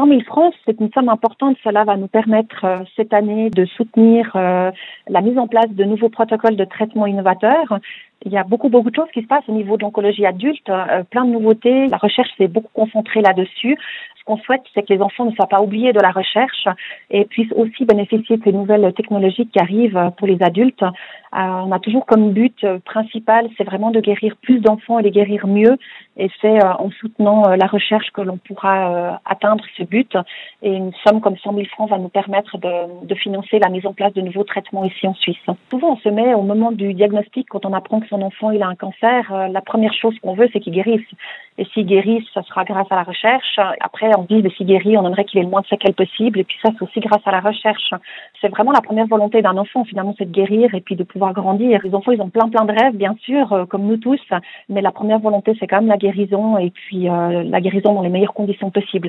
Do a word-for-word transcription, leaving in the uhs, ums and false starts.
cent mille francs, c'est une somme importante. Cela va nous permettre euh, cette année de soutenir euh, la mise en place de nouveaux protocoles de traitement innovateurs. Il y a beaucoup, beaucoup de choses qui se passent au niveau de l'oncologie adulte, euh, plein de nouveautés. La recherche s'est beaucoup concentrée là-dessus. Ce qu'on souhaite, c'est que les enfants ne soient pas oubliés de la recherche et puissent aussi bénéficier de ces nouvelles technologies qui arrivent pour les adultes. Euh, on a toujours comme but euh, principal, c'est vraiment de guérir plus d'enfants et les guérir mieux. Et c'est euh, en soutenant euh, la recherche que l'on pourra euh, atteindre ce but. Et une somme comme cent mille francs va nous permettre de, de financer la mise en place de nouveaux traitements ici en Suisse. Souvent, on se met au moment du diagnostic, quand on apprend que son enfant il a un cancer, euh, la première chose qu'on veut, c'est qu'il guérisse. Et s'il guérisse, ça sera grâce à la recherche. Après, on dit, mais s'il guérit, on aimerait qu'il ait le moins de séquelles possible. Et puis ça, c'est aussi grâce à la recherche. C'est vraiment la première volonté d'un enfant, finalement, c'est de guérir et puis de pouvoir grandir. Les enfants, ils ont plein, plein de rêves, bien sûr, euh, comme nous tous. Mais la première volonté, c'est quand même la guérison et puis euh, la guérison dans les meilleures conditions possibles.